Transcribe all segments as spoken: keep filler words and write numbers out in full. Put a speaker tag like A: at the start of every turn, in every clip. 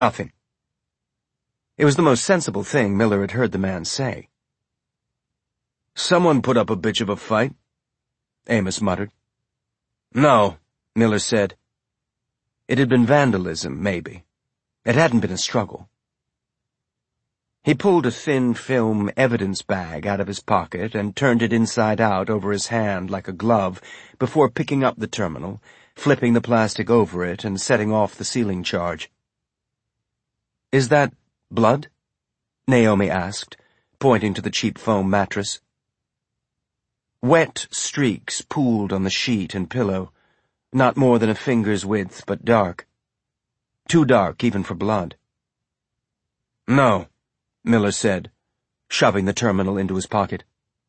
A: Nothing. It was the most sensible thing Miller had heard the man say.
B: Someone put up a bitch of a fight,
A: Amos muttered.
B: No, Miller said.
A: It had been vandalism, maybe. It hadn't been a struggle. He pulled a thin film evidence bag out of his pocket and turned it inside out over his hand like a glove before picking up the terminal, flipping the plastic over it and setting off the sealing charge. "Is that blood?" Naomi asked, pointing to the cheap foam mattress. Wet streaks pooled on the sheet and pillow, not more than a finger's width, but dark. Too dark even for blood.
B: "No,"
A: Miller said, shoving the terminal into his pocket.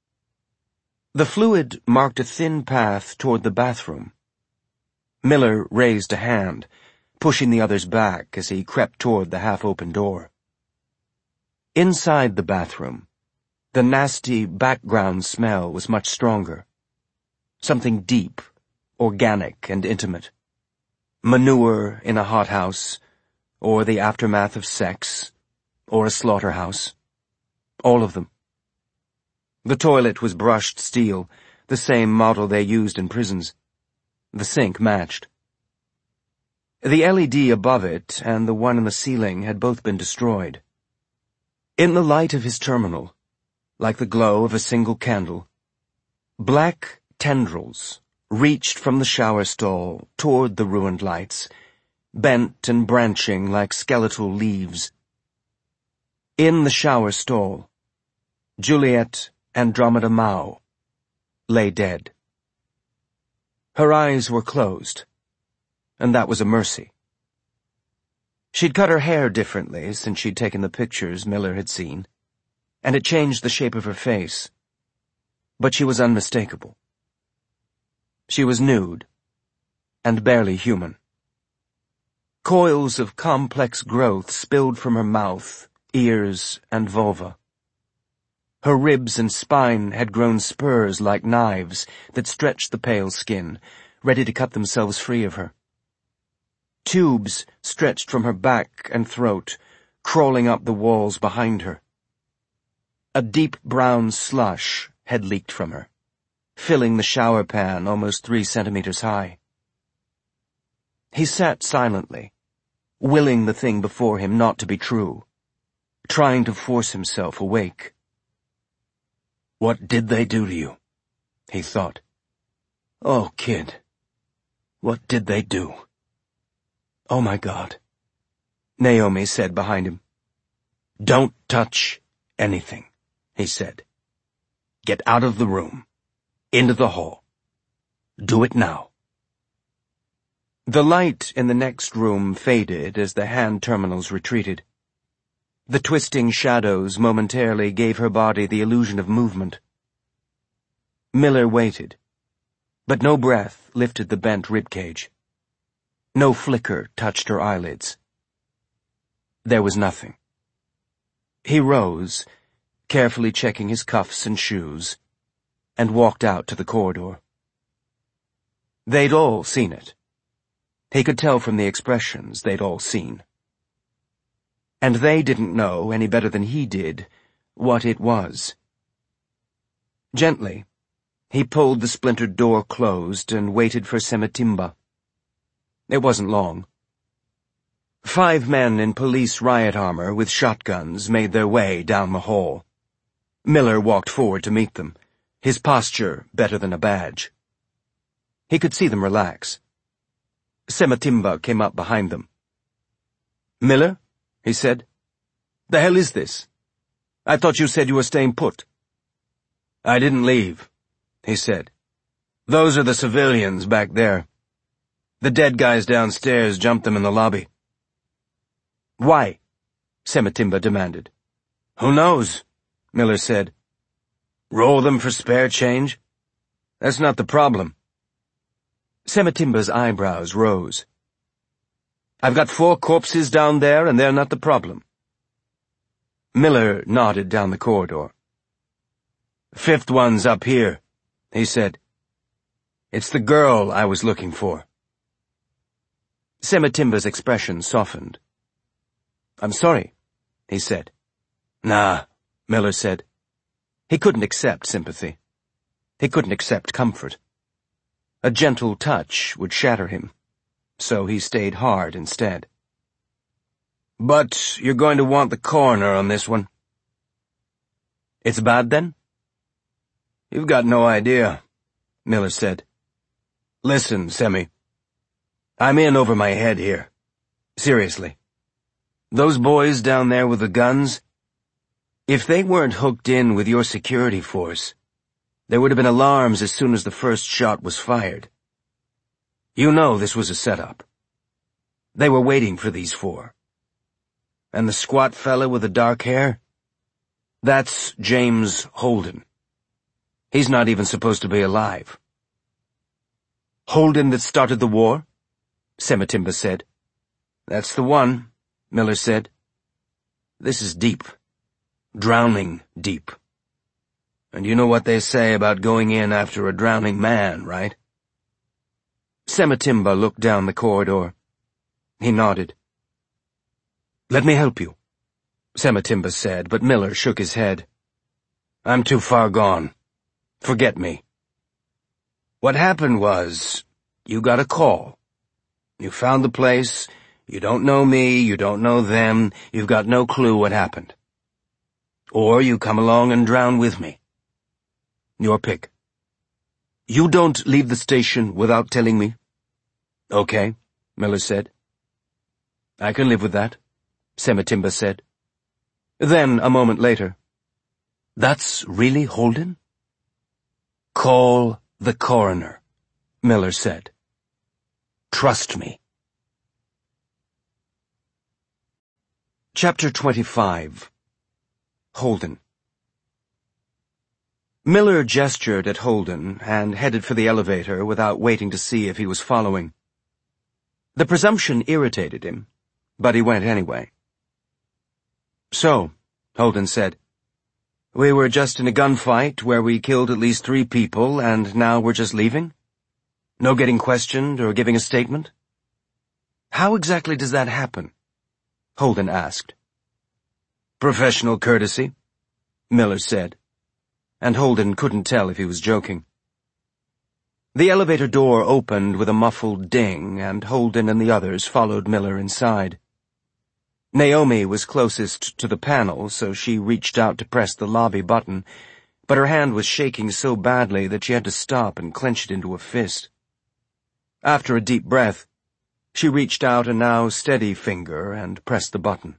A: The fluid marked a thin path toward the bathroom. Miller raised a hand, pushing the others back as he crept toward the half-open door. Inside the bathroom, the nasty background smell was much stronger. Something deep, organic and intimate. Manure in a hothouse, or the aftermath of sex, or a slaughterhouse. All of them. The toilet was brushed steel, the same model they used in prisons. The sink matched. The L E D above it and the one in the ceiling had both been destroyed. In the light of his terminal, like the glow of a single candle, black tendrils reached from the shower stall toward the ruined lights, bent and branching like skeletal leaves. In the shower stall, Juliet Andromeda Mao lay dead. Her eyes were closed, and that was a mercy. She'd cut her hair differently since she'd taken the pictures Miller had seen, and it changed the shape of her face, but she was unmistakable. She was nude, and barely human. Coils of complex growth spilled from her mouth, ears, and vulva. Her ribs and spine had grown spurs like knives that stretched the pale skin, ready to cut themselves free of her. Tubes stretched from her back and throat, crawling up the walls behind her. A deep brown slush had leaked from her, filling the shower pan almost three centimeters high. He sat silently, willing the thing before him not to be true, trying to force himself awake.
B: "What did they do to you?" he thought. "Oh, kid, what did they do?"
A: "Oh, my God," Naomi said behind him.
B: "Don't touch anything," he said. "Get out of the room, into the hall. Do it now."
A: The light in the next room faded as the hand terminals retreated. The twisting shadows momentarily gave her body the illusion of movement. Miller waited, but no breath lifted the bent ribcage. No flicker touched her eyelids. There was nothing. He rose, carefully checking his cuffs and shoes, and walked out to the corridor. They'd all seen it. He could tell from the expressions they'd all seen. And they didn't know, any better than he did, what it was. Gently, he pulled the splintered door closed and waited for Semitimba. It wasn't long. Five men in police riot armor with shotguns made their way down the hall. Miller walked forward to meet them, his posture better than a badge. He could see them relax. Semitimba came up behind them. "Miller?" he said. "The hell is this? I thought you said you were staying put."
B: "I didn't leave," he said. "Those are the civilians back there. The dead guys downstairs jumped them in the lobby."
A: "Why?" Semitimba demanded.
B: "Who knows?" Miller said. "Roll them for spare change? That's not the problem."
A: Semitimba's eyebrows rose. "I've got four corpses down there, and they're not the problem." Miller nodded down the corridor.
B: "Fifth one's up here," he said. "It's the girl I was looking for."
A: Semitimba's expression softened. I'm sorry, he said.
B: Nah, Miller said.
A: He couldn't accept sympathy. He couldn't accept comfort. A gentle touch would shatter him, so he stayed hard instead.
B: But you're going to want the coroner on this one.
A: It's bad, then?
B: You've got no idea, Miller said. Listen, Semmy. I'm in over my head here. Seriously. Those boys down there with the guns, if they weren't hooked in with your security force, there would have been alarms as soon as the first shot was fired. You know this was a setup. They were waiting for these four. And the squat fella with the dark hair? That's James Holden. He's not even supposed to be alive.
A: Holden that started the war? Sematimba said.
B: That's the one, Miller said. This is deep. Drowning deep. And you know what they say about going in after a drowning man, right?
A: Sematimba looked down the corridor. He nodded.
B: Let me help you, Sematimba said, but Miller shook his head. I'm too far gone. Forget me. What happened was, you got a call. You found the place, you don't know me, you don't know them, you've got no clue what happened. Or you come along and drown with me. Your pick.
A: You don't leave the station without telling me?
B: Okay, Miller said.
A: I can live with that, Sematimba said. Then, a moment later, that's really Holden?
B: Call the coroner, Miller said. Trust me.
A: Chapter twenty-five. Holden. Miller gestured at Holden and headed for the elevator without waiting to see if he was following. The presumption irritated him, but he went anyway. So, Holden said, we were just in a gunfight where we killed at least three people and now we're just leaving? No getting questioned or giving a statement? How exactly does that happen? Holden asked.
B: Professional courtesy, Miller said, and Holden couldn't tell if he was joking.
A: The elevator door opened with a muffled ding, and Holden and the others followed Miller inside. Naomi was closest to the panel, so she reached out to press the lobby button, but her hand was shaking so badly that she had to stop and clench it into a fist. After a deep breath, she reached out a now steady finger and pressed the button.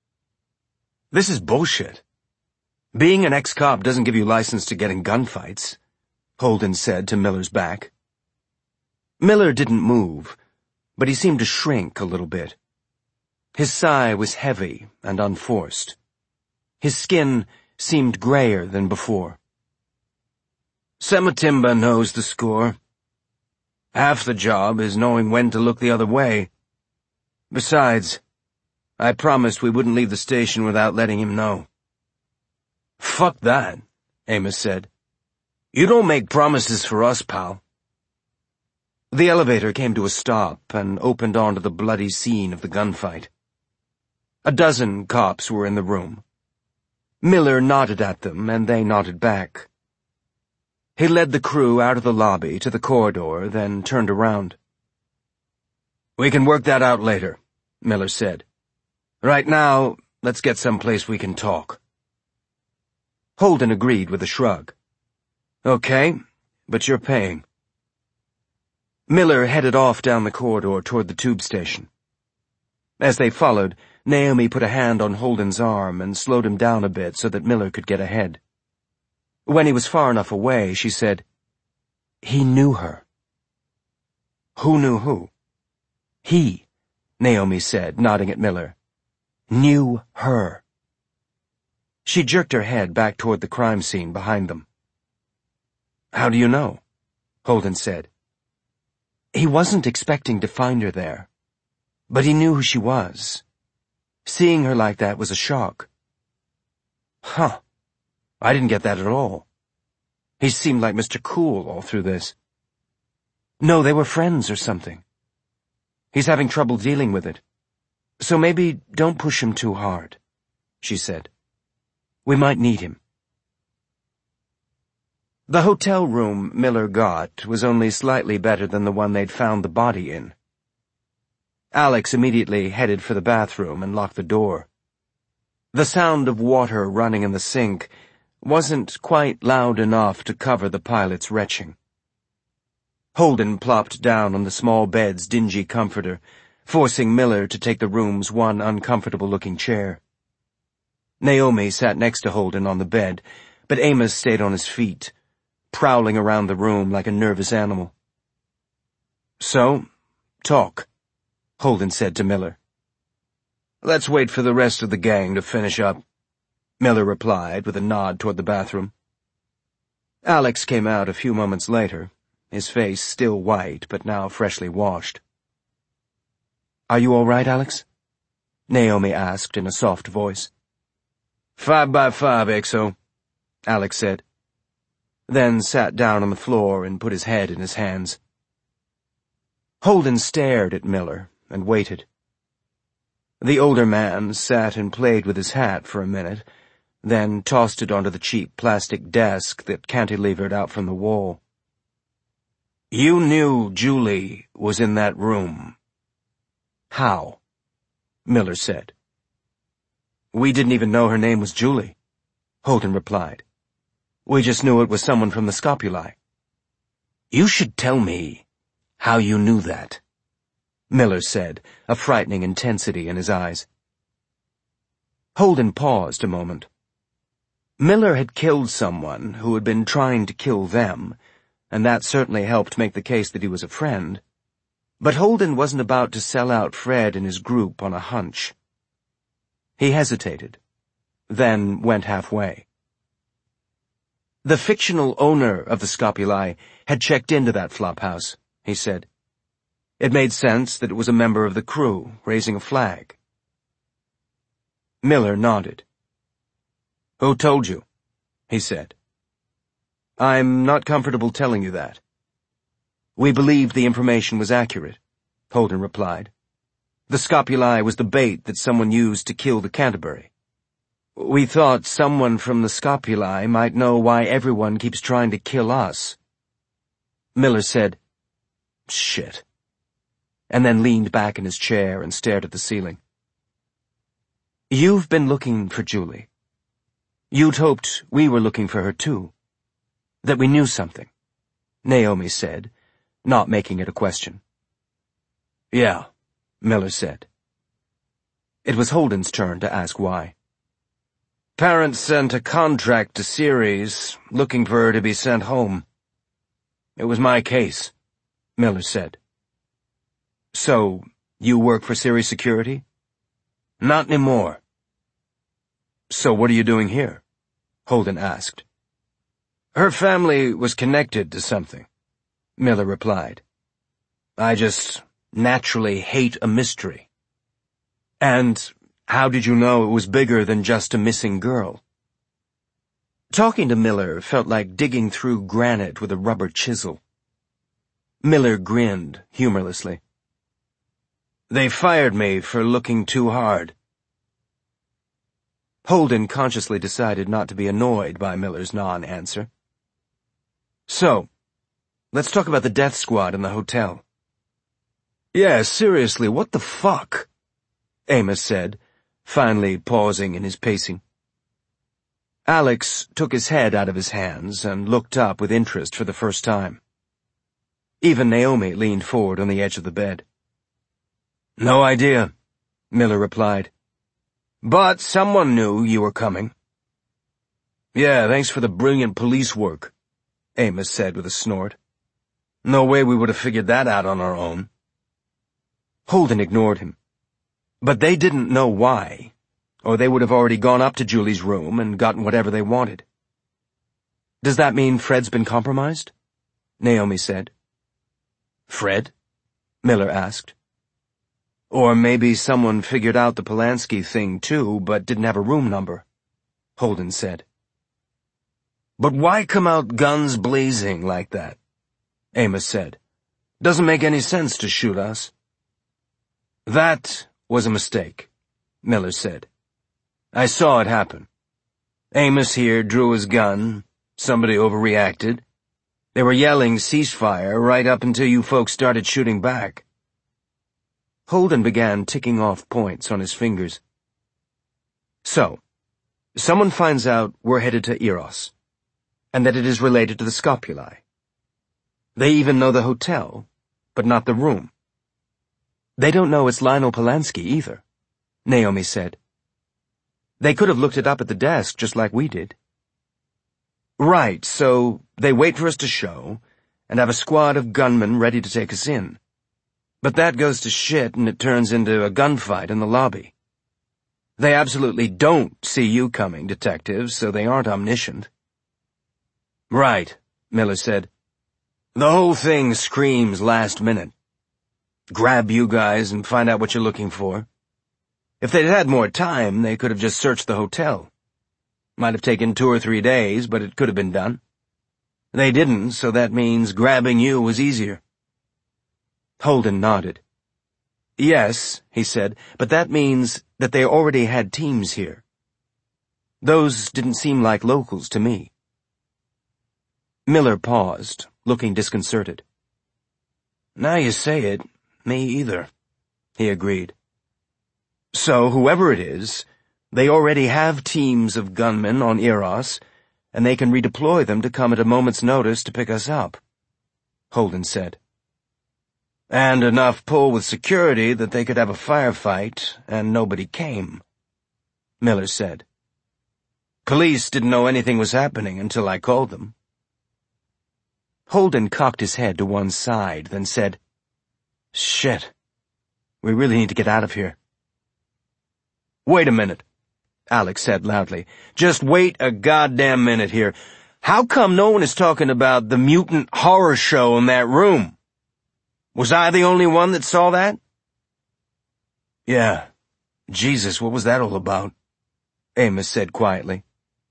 B: This is bullshit. Being an ex-cop doesn't give you license to get in gunfights, Holden said to Miller's back.
A: Miller didn't move, but he seemed to shrink a little bit. His sigh was heavy and unforced. His skin seemed grayer than before.
B: Sematimba knows the score. Half the job is knowing when to look the other way. Besides, I promised we wouldn't leave the station without letting him know. Fuck that, Amos said. You don't make promises for us, pal.
A: The elevator came to a stop and opened onto the bloody scene of the gunfight. A dozen cops were in the room. Miller nodded at them, and they nodded back. He led the crew out of the lobby to the corridor, then turned around.
B: We can work that out later, Miller said. Right now, let's get someplace we can talk.
A: Holden agreed with a shrug.
B: Okay, but you're paying.
A: Miller headed off down the corridor toward the tube station. As they followed, Naomi put a hand on Holden's arm and slowed him down a bit so that Miller could get ahead. When he was far enough away, she said, "He knew her."
B: "Who knew who?"
A: "He," Naomi said, nodding at Miller. "Knew her." She jerked her head back toward the crime scene behind them.
B: "How do you know?"
A: Holden said. He wasn't expecting to find her there, but he knew who she was. Seeing her like that was a shock.
B: Huh. I didn't get that at all.
A: He seemed like Mister Cool all through this. No, they were friends or something. He's having trouble dealing with it. So maybe don't push him too hard, she said. We might need him. The hotel room Miller got was only slightly better than the one they'd found the body in. Alex immediately headed for the bathroom and locked the door. The sound of water running in the sink wasn't quite loud enough to cover the pilot's retching. Holden plopped down on the small bed's dingy comforter, forcing Miller to take the room's one uncomfortable-looking chair. Naomi sat next to Holden on the bed, but Amos stayed on his feet, prowling around the room like a nervous animal. So, talk, Holden said to Miller.
B: Let's wait for the rest of the gang to finish up, Miller replied with a nod toward the bathroom.
A: Alex came out a few moments later, his face still white but now freshly washed. Are you all right, Alex? Naomi asked in a soft voice.
B: Five by five, Exo, Alex said,
A: then sat down on the floor and put his head in his hands. Holden stared at Miller and waited. The older man sat and played with his hat for a minute, then tossed it onto the cheap plastic desk that cantilevered out from the wall.
B: You knew Julie was in that room.
A: How? Miller said. We didn't even know her name was Julie, Holden replied. We just knew it was someone from the Scopuli.
B: You should tell me how you knew that, Miller said, a frightening intensity in his eyes.
A: Holden paused a moment. Miller had killed someone who had been trying to kill them, and that certainly helped make the case that he was a friend. But Holden wasn't about to sell out Fred and his group on a hunch. He hesitated, then went halfway. The fictional owner of the Scopuli had checked into that flophouse, he said. It made sense that it was a member of the crew raising a flag. Miller nodded.
B: Who told you?
A: He said. I'm not comfortable telling you that. We believed the information was accurate, Holden replied. The Scopuli was the bait that someone used to kill the Canterbury. We thought someone from the Scopuli might know why everyone keeps trying to kill us. Miller said, Shit, and then leaned back in his chair and stared at the ceiling. You've been looking for Julie. You'd hoped we were looking for her too. That we knew something, Naomi said, not making it a question.
B: Yeah,
A: Miller said. It was Holden's turn to ask why.
B: Parents sent a contract to Ceres, looking for her to be sent home. It was my case, Miller said.
A: So, you work for Ceres Security?
B: Not anymore.
A: So what are you doing here? Holden asked.
B: Her family was connected to something, Miller replied. I just naturally hate a mystery.
A: And how did you know it was bigger than just a missing girl? Talking to Miller felt like digging through granite with a rubber chisel. Miller grinned humorlessly.
B: They fired me for looking too hard.
A: Holden consciously decided not to be annoyed by Miller's non-answer. So, let's talk about the death squad in the hotel.
B: Yeah, seriously, what the fuck?
A: Amos said, finally pausing in his pacing. Alex took his head out of his hands and looked up with interest for the first time. Even Naomi leaned forward on the edge of the bed.
B: No idea,
A: Miller replied.
B: But someone knew you were coming.
A: Yeah, thanks for the brilliant police work, Amos said with a snort.
B: No way we would have figured that out on our own.
A: Holden ignored him. But they didn't know why, or they would have already gone up to Julie's room and gotten whatever they wanted. Does that mean Fred's been compromised? Naomi said.
B: Fred?
A: Miller asked. Or maybe someone figured out the Polanski thing too, but didn't have a room number, Holden said.
B: But why come out guns blazing like that? Amos said. Doesn't make any sense to shoot us.
A: That
B: was a mistake," Miller said. "I saw it happen. Amos here drew his gun. Somebody overreacted. They were yelling ceasefire right up until you folks started shooting back."
A: Holden began ticking off points on his fingers. "So, someone finds out we're headed to Eros, and that it is related to the Scopuli. They even know the hotel, but not the room. They don't know it's Lionel Polanski either," Naomi said. "They could have looked it up at the desk just like we did." "Right, so they wait for us to show, and have a squad of gunmen ready to take us in. But that goes to shit and it turns into a gunfight in the lobby. They absolutely don't see you coming, detectives, so they aren't omniscient."
B: "Right," Miller said. "The whole thing screams last minute. Grab you guys and find out what you're looking for. If they'd had more time, they could have just searched the hotel. Might have taken two or three days, but it could have been done. They didn't, so that means grabbing you was easier."
A: Holden nodded. "Yes," he said, "but that means that they already had teams here. Those didn't seem like locals to me." Miller paused, looking disconcerted.
B: "Now you say it, me either," he agreed.
A: "So whoever it is, they already have teams of gunmen on Eros, and they can redeploy them to come at a moment's notice to pick us up," Holden said.
B: "And enough pull with security that they could have a firefight, and nobody came," Miller said. "Police didn't know anything was happening until I called them."
A: Holden cocked his head to one side, then said, "Shit. We really need to get out of here."
B: "Wait a minute," Alex said loudly. "Just wait a goddamn minute here. How come no one is talking about the mutant horror show in that room? Was I the only one that saw that?"
A: "Yeah. Jesus, what was that all about?" Amos said quietly.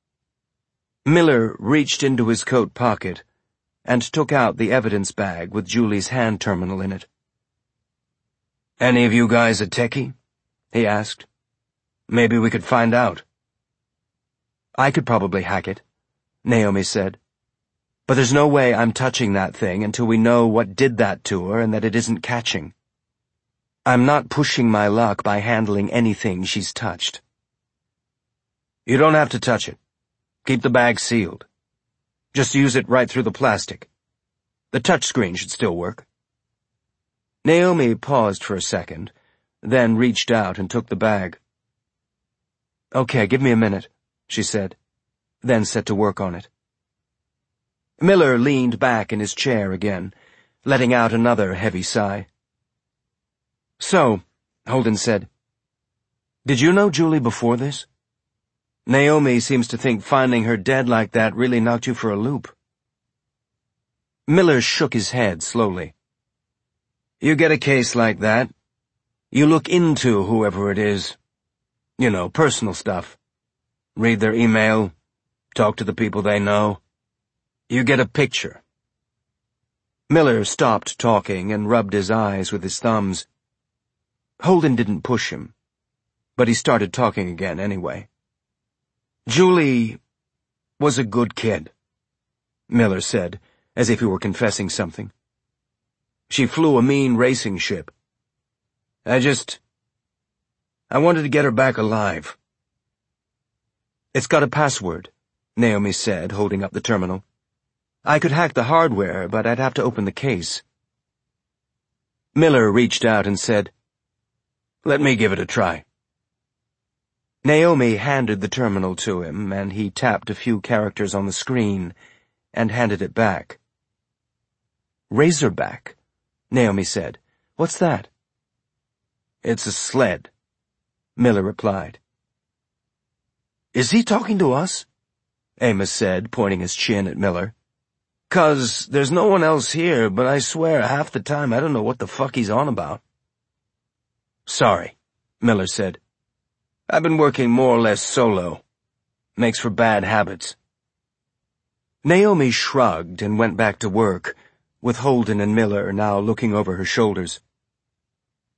A: Miller reached into his coat pocket and took out the evidence bag with Julie's hand terminal in it.
B: "Any of you guys a techie?" he asked. "Maybe we could find out."
A: "I could probably hack it," Naomi said. "But there's no way I'm touching that thing until we know what did that to her and that it isn't catching. I'm not pushing my luck by handling anything she's touched."
B: "You don't have to touch it. Keep the bag sealed. Just use it right through the plastic. The touchscreen should still work."
A: Naomi paused for a second, then reached out and took the bag. "Okay, give me a minute," she said, then set to work on it. Miller leaned back in his chair again, letting out another heavy sigh. "So," Holden said, "did you know Julie before this? Naomi seems to think finding her dead like that really knocked you for a loop." Miller shook his head slowly.
B: "You get a case like that. You look into whoever it is. You know, personal stuff. Read their email, talk to the people they know. You get a picture."
A: Miller stopped talking and rubbed his eyes with his thumbs. Holden didn't push him, but he started talking again anyway.
B: "Julie was a good kid,"
A: Miller said, as if he were confessing something. "She flew a mean racing ship.
B: I just... I wanted to get her back alive."
A: "It's got a password," Naomi said, holding up the terminal. "I could hack the hardware, but I'd have to open the case." Miller reached out and said,
B: "Let me give it a try."
A: Naomi handed the terminal to him, and he tapped a few characters on the screen and handed it back. "Razorback," Naomi said. "What's that?"
B: "It's a sled,"
A: Miller replied.
B: "Is he talking to us?"
A: Amos said, pointing his chin at Miller.
B: "'Cause there's no one else here, but I swear half the time I don't know what the fuck he's on about."
A: "Sorry," Miller said.
B: "I've been working more or less solo. Makes for bad habits."
A: Naomi shrugged and went back to work, with Holden and Miller now looking over her shoulders.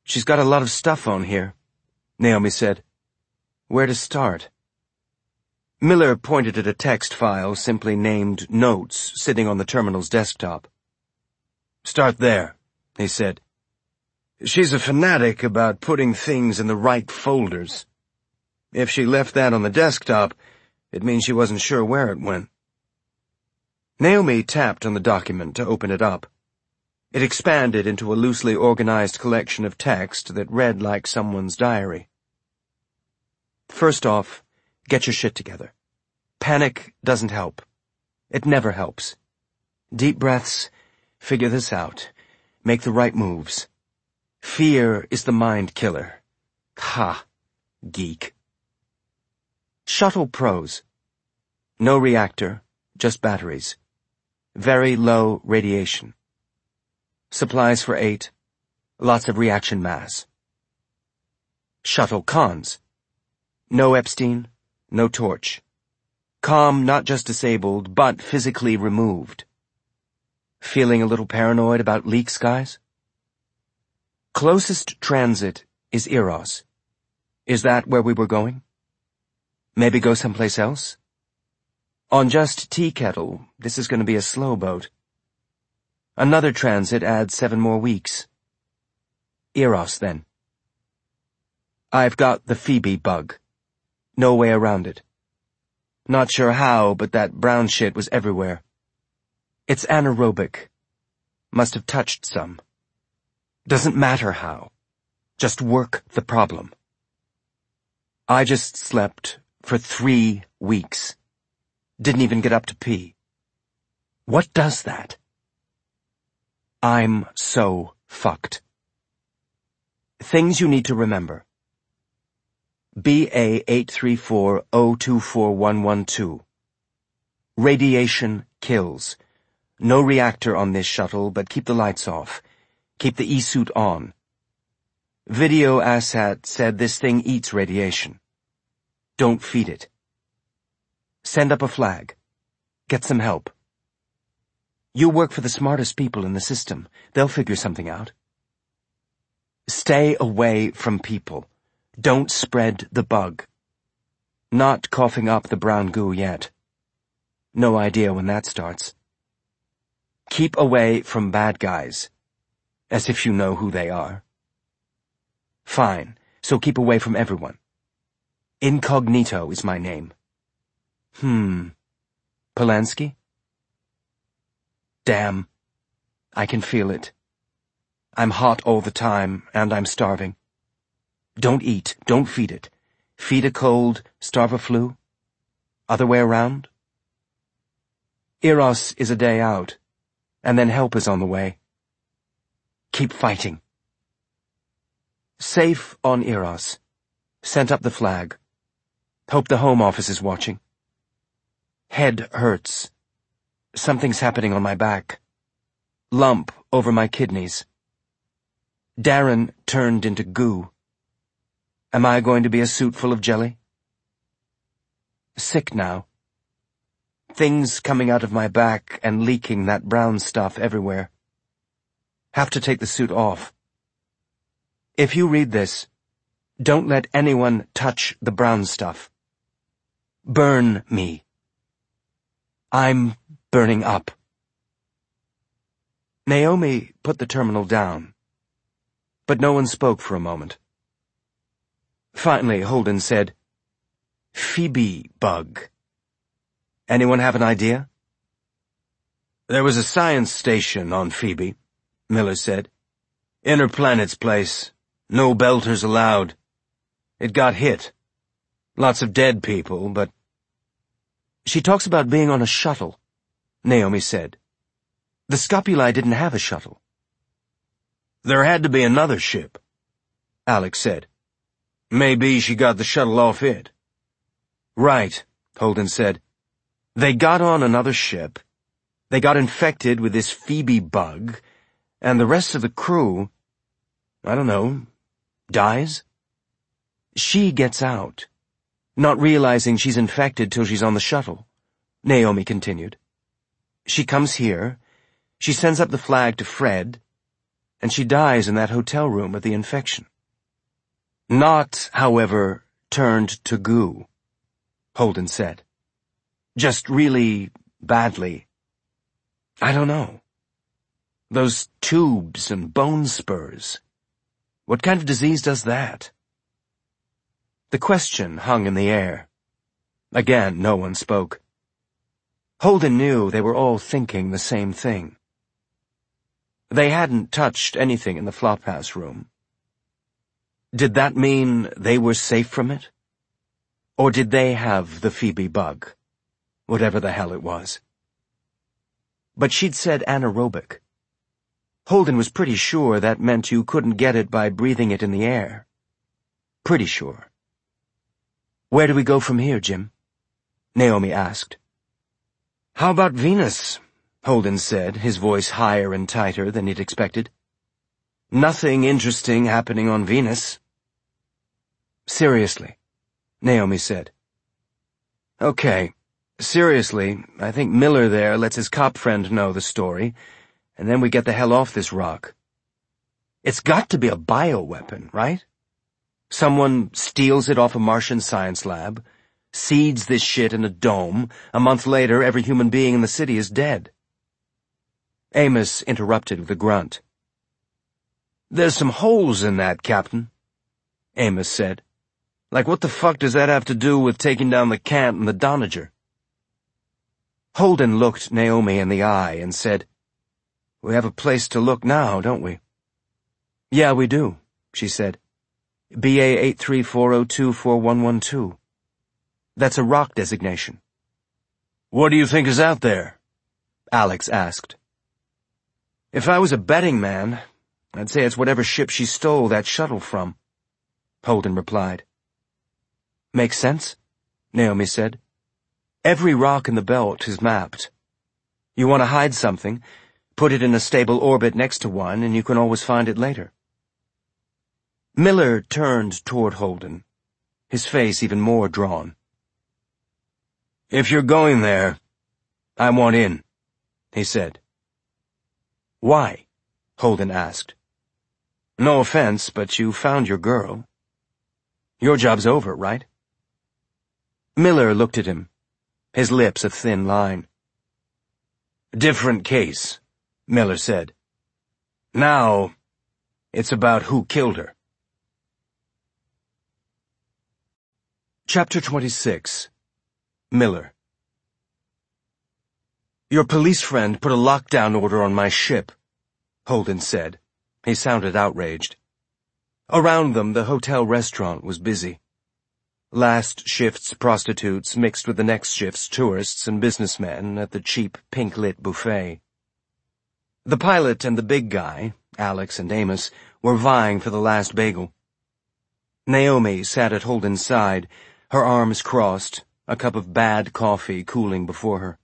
A: She's got a lot of stuff on here, Naomi said. Where to start? Miller pointed at a text file simply named Notes sitting on the terminal's desktop. Start there, he said. She's a fanatic about putting things in the right folders. If she left that on the desktop, it means she wasn't sure where it went. Naomi tapped on the document to open it up. It expanded into a loosely organized collection of text that read like someone's diary. First off, get your shit together. Panic doesn't help. It never helps. Deep breaths, figure this out, make the right moves. Fear is the mind killer. Ha, geek. Shuttle pros. No reactor, just batteries. Very low radiation. Supplies for eight. Lots of reaction mass. Shuttle cons. No Epstein, no torch. Com not just disabled, but physically removed. Feeling a little paranoid about leak skies? Closest transit is Eros. Is that where we were going? Maybe go someplace else? On just Tea Kettle, this is going to be a slow boat. Another transit adds seven more weeks. Eros, then. I've got the Phoebe bug. No way around it. Not sure how, but that brown shit was everywhere. It's anaerobic. Must have touched some. Doesn't matter how. Just work the problem. I just slept for three weeks. Didn't even get up to pee. What does that? I'm so fucked. Things you need to remember. B A eight three four zero two four one one two. Radiation kills. No reactor on this shuttle, but keep the lights off. Keep the E-suit on. Video Assat said this thing eats radiation. Don't feed it. Send up a flag. Get some help. You work for the smartest people in the system. They'll figure something out. Stay away from people. Don't spread the bug. Not coughing up the brown goo yet. No idea when that starts. Keep away from bad guys. As if you know who they are. Fine, so keep away from everyone. Incognito is my name. Hmm. Polanski? Damn. I can feel it. I'm hot all the time, and I'm starving. Don't eat, don't feed it. Feed a cold, starve a flu. Other way around? Eros is a day out, and then help is on the way. Keep fighting. Safe on Eros. Sent up the flag. Hope the Home Office is watching. Head hurts. Something's happening on my back. Lump over my kidneys. Darren turned into goo. Am I going to be a suit full of jelly? Sick now. Things coming out of my back and leaking that brown stuff everywhere. Have to take the suit off. If you read this, don't let anyone touch the brown stuff. Burn me. I'm burning up. Naomi put the terminal down, but no one spoke for a moment. Finally, Holden said, Phoebe bug. Anyone have an idea? There was a science station on Phoebe, Miller said. Inner Planet's place. No belters allowed. It got hit. Lots of dead people, but... She talks about being on a shuttle, Naomi said. The Scopuli didn't have a shuttle. There had to be another ship, Alex said. Maybe she got the shuttle off it. Right, Holden said. They got on another ship. They got infected with this Phoebe bug, and the rest of the crew, I don't know, dies? She gets out, not realizing she's infected till she's on the shuttle, Naomi continued. She comes here, she sends up the flag to Fred, and she dies in that hotel room of the infection. Not, however, turned to goo, Holden said. Just really badly. I don't know. Those tubes and bone spurs. What kind of disease does that? The question hung in the air. Again, no one spoke. Holden knew they were all thinking the same thing. They hadn't touched anything in the flophouse room. Did that mean they were safe from it? Or did they have the Phoebe bug? Whatever the hell it was. But she'd said anaerobic. Holden was pretty sure that meant you couldn't get it by breathing it in the air. Pretty sure. Where do we go from here, Jim? Naomi asked. How about Venus? Holden said, his voice higher and tighter than he'd expected. Nothing interesting happening on Venus. Seriously, Naomi said. Okay, seriously, I think Miller there lets his cop friend know the story, and then we get the hell off this rock. It's got to be a bioweapon, right? Someone steals it off a Martian science lab, seeds this shit in a dome, a month later every human being in the city is dead. Amos interrupted with a grunt. There's some holes in that, Captain, Amos said. Like, what the fuck does that have to do with taking down the Kant and the Doniger? Holden looked Naomi in the eye and said, We have a place to look now, don't we? Yeah, we do, she said. B A eight three four zero two four one one two. That's a rock designation. What do you think is out there? Alex asked. If I was a betting man, I'd say it's whatever ship she stole that shuttle from, Holden replied. Makes sense, Naomi said. Every rock in the belt is mapped. You want to hide something, put it in a stable orbit next to one, and you can always find it later. Miller turned toward Holden, his face even more drawn. If you're going there, I want in, he said. Why? Holden asked. No offense, but you found your girl. Your job's over, right? Miller looked at him, his lips a thin line. Different case, Miller said. Now, it's about who killed her. Chapter twenty-six. Miller. Your police friend put a lockdown order on my ship, Holden said. He sounded outraged. Around them, the hotel restaurant was busy. Last shift's prostitutes mixed with the next shift's tourists and businessmen at the cheap, pink-lit buffet. The pilot and the big guy, Alex and Amos, were vying for the last bagel. Naomi sat at Holden's side, her arms crossed, a cup of bad coffee cooling before her.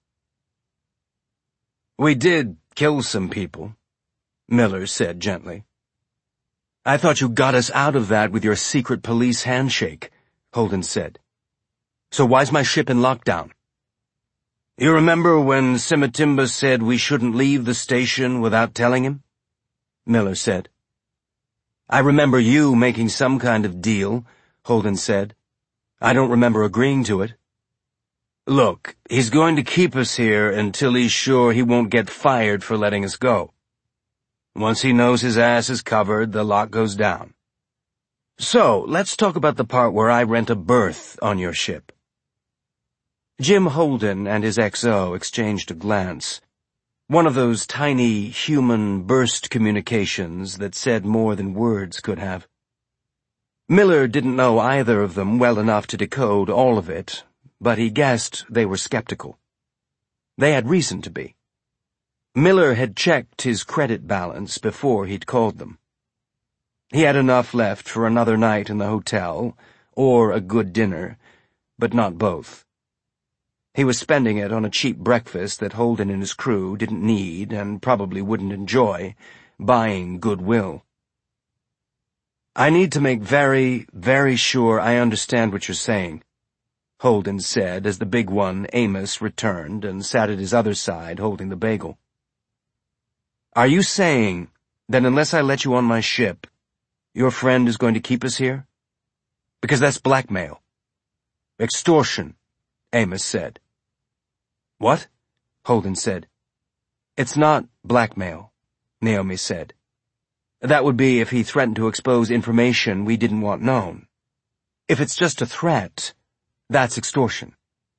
A: We did kill some people, Miller said gently. I thought you got us out of that with your secret police handshake, Holden said. So why's my ship in lockdown? You remember when Simatimba said we shouldn't leave the station without telling him? Miller said. I remember you making some kind of deal, Holden said. I don't remember agreeing to it. Look, he's going to keep us here until he's sure he won't get fired for letting us go. Once he knows his ass is covered, the lock goes down. So, let's talk about the part where I rent a berth on your ship. Jim Holden and his X O exchanged a glance. One of those tiny, human burst communications that said more than words could have. Miller didn't know either of them well enough to decode all of it, but he guessed they were skeptical. They had reason to be. Miller had checked his credit balance before he'd called them. He had enough left for another night in the hotel, or a good dinner, but not both. He was spending it on a cheap breakfast that Holden and his crew didn't need and probably wouldn't enjoy, buying goodwill. I need to make very, very sure I understand what you're saying, Holden said as the big one, Amos, returned and sat at his other side holding the bagel. Are you saying Then unless I let you on my ship, your friend is going to keep us here? Because that's blackmail. Extortion, Amos said. What? Holden said. It's not blackmail, Naomi said. That would be if he threatened to expose information we didn't want known. If it's just a threat, that's extortion.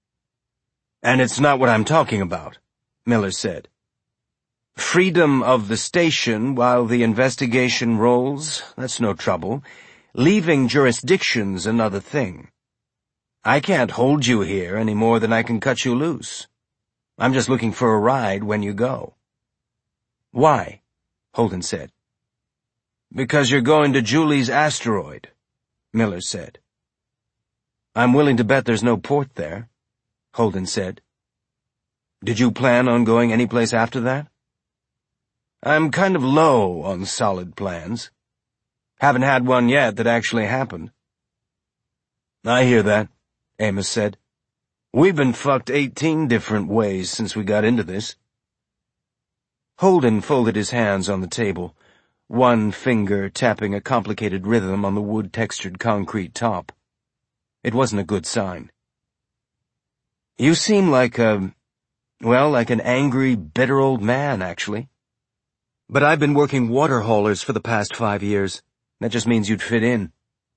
A: And it's not what I'm talking about, Miller said. Freedom of the station while the investigation rolls, that's no trouble. Leaving jurisdiction's another thing. I can't hold you here any more than I can cut you loose. I'm just looking for a ride when you go. Why? Holden said. Because you're going to Julie's asteroid, Miller said. I'm willing to bet there's no port there, Holden said. Did you plan on going anyplace after that? I'm kind of low on solid plans. Haven't had one yet that actually happened. I hear that, Amos said. We've been fucked eighteen different ways since we got into this. Holden folded his hands on the table, one finger tapping a complicated rhythm on the wood-textured concrete top. It wasn't a good sign. You seem like a, well, like an angry, bitter old man, actually. But I've been working water haulers for the past five years. That just means you'd fit in.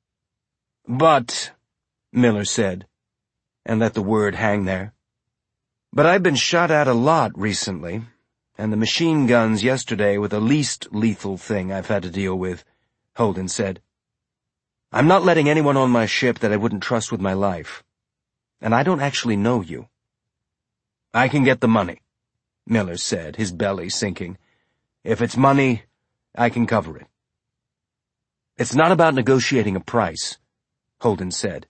A: But, Miller said, and let the word hang there. But I've been shot at a lot recently, and the machine guns yesterday were the least lethal thing I've had to deal with, Holden said. I'm not letting anyone on my ship that I wouldn't trust with my life. And I don't actually know you. I can get the money, Miller said, his belly sinking. If it's money, I can cover it. It's not about negotiating a price, Holden said.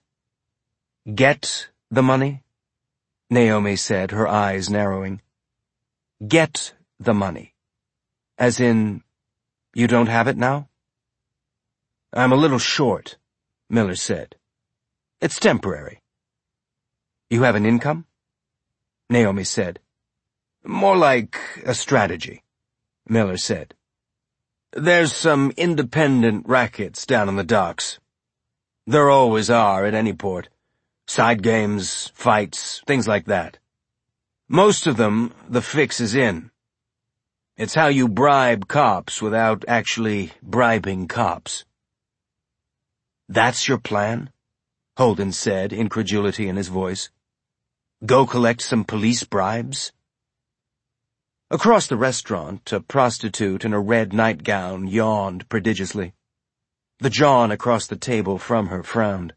A: Get the money? Naomi said, her eyes narrowing. Get the money. As in, you don't have it now? I'm a little short, Miller said. It's temporary. You have an income? Naomi said. More like a strategy, Miller said. There's some independent rackets down in the docks. There always are at any port. Side games, fights, things like that. Most of them, the fix is in. It's how you bribe cops without actually bribing cops. That's your plan? Holden said, incredulity in his voice. Go collect some police bribes? Across the restaurant, a prostitute in a red nightgown yawned prodigiously. The John across the table from her frowned.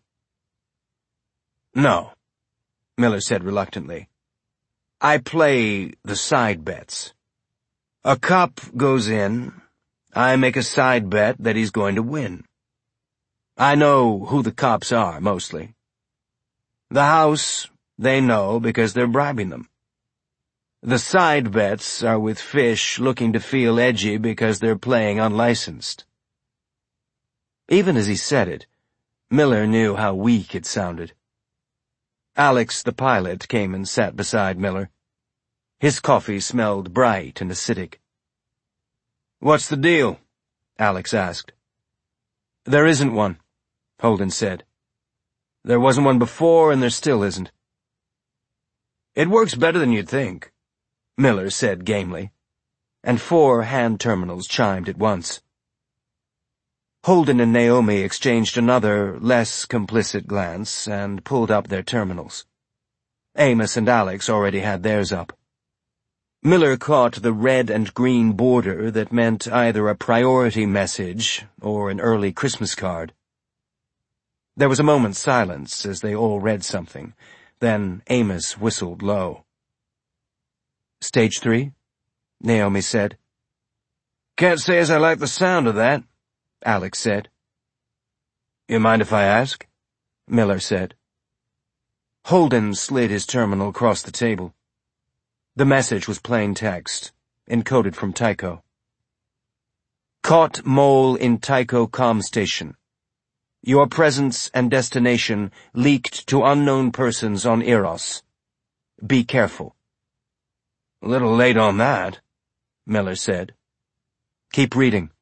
A: No, Miller said reluctantly. I play the side bets. A cop goes in, I make a side bet that he's going to win. I know who the cops are, mostly. The house, they know because they're bribing them. The side bets are with fish looking to feel edgy because they're playing unlicensed. Even as he said it, Miller knew how weak it sounded. Alex, the pilot, came and sat beside Miller. His coffee smelled bright and acidic. What's the deal? Alex asked. There isn't one, Holden said. There wasn't one before, and there still isn't. It works better than you'd think, Miller said gamely, and four hand terminals chimed at once. Holden and Naomi exchanged another, less complicit glance and pulled up their terminals. Amos and Alex already had theirs up. Miller caught the red and green border that meant either a priority message or an early Christmas card. There was a moment's silence as they all read something. Then Amos whistled low. Stage three? Naomi said. Can't say as I like the sound of that, Alex said. You mind if I ask? Miller said. Holden slid his terminal across the table. The message was plain text, encoded from Tycho. Caught mole in Tycho comm station. Your presence and destination leaked to unknown persons on Eros. Be careful. A little late on that, Miller said. Keep reading,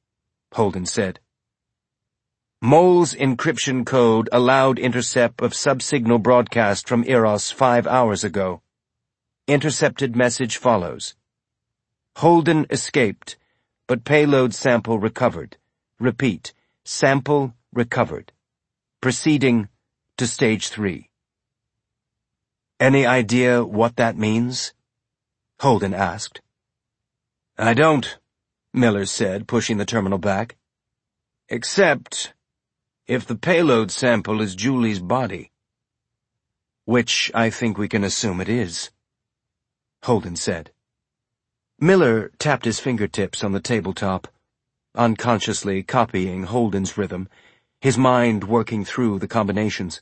A: Holden said. Mole's encryption code allowed intercept of subsignal broadcast from Eros five hours ago. Intercepted message follows. Holden escaped, but payload sample recovered. Repeat, sample recovered. Proceeding to stage three. Any idea what that means? Holden asked. I don't, Miller said, pushing the terminal back. Except if the payload sample is Julie's body. Which I think we can assume it is, Holden said. Miller tapped his fingertips on the tabletop, unconsciously copying Holden's rhythm, his mind working through the combinations.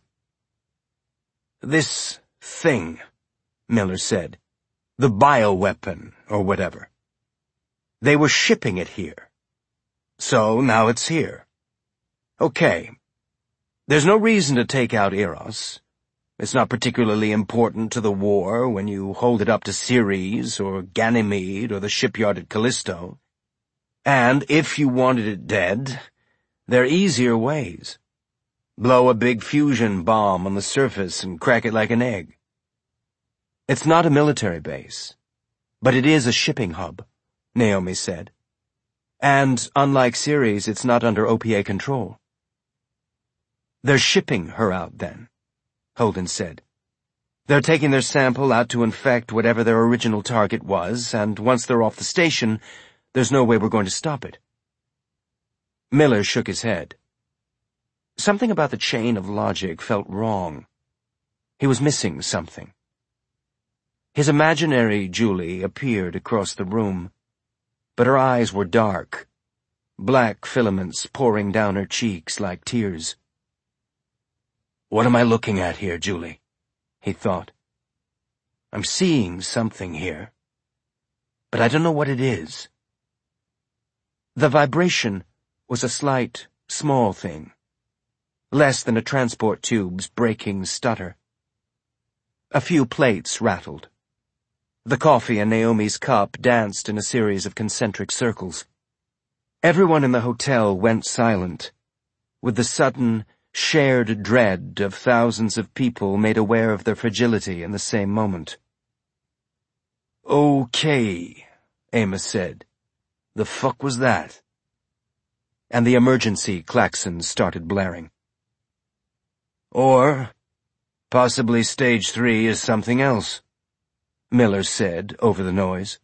A: This thing, Miller said, the bioweapon or whatever. They were shipping it here. So now it's here. Okay. There's no reason to take out Eros. It's not particularly important to the war when you hold it up to Ceres or Ganymede or the shipyard at Callisto. And if you wanted it dead, there are easier ways. Blow a big fusion bomb on the surface and crack it like an egg. It's not a military base, but it is a shipping hub, Naomi said. And, unlike Ceres, it's not under O P A control. They're shipping her out, then, Holden said. They're taking their sample out to infect whatever their original target was, and once they're off the station, there's no way we're going to stop it. Miller shook his head. Something about the chain of logic felt wrong. He was missing something. His imaginary Julie appeared across the room, but her eyes were dark, black filaments pouring down her cheeks like tears. What am I looking at here, Julie? He thought. I'm seeing something here, but I don't know what it is. The vibration was a slight, small thing, less than a transport tube's breaking stutter. A few plates rattled. The coffee in Naomi's cup danced in a series of concentric circles. Everyone in the hotel went silent, with the sudden, shared dread of thousands of people made aware of their fragility in the same moment. Okay, Amos said. The fuck was that? And the emergency klaxons started blaring. Or, possibly stage three is something else, Miller said over the noise.